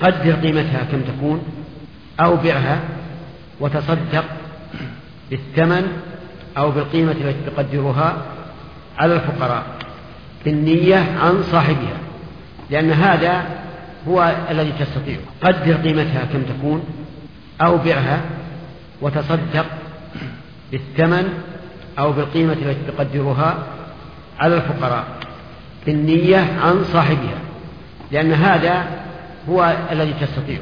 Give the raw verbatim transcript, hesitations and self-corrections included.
قدر قيمتها كم تكون أو بعها وتصدق بالثمن أو بالقيمة التي تقدرها على الفقراء بالنية عن صاحبها، لأن هذا هو الذي تستطيع. قدر قيمتها كم تكون أو بعها وتصدق بالثمن أو بالقيمة التي تقدرها على الفقراء بالنية عن صاحبها، لأن هذا هو الذي تستطيع.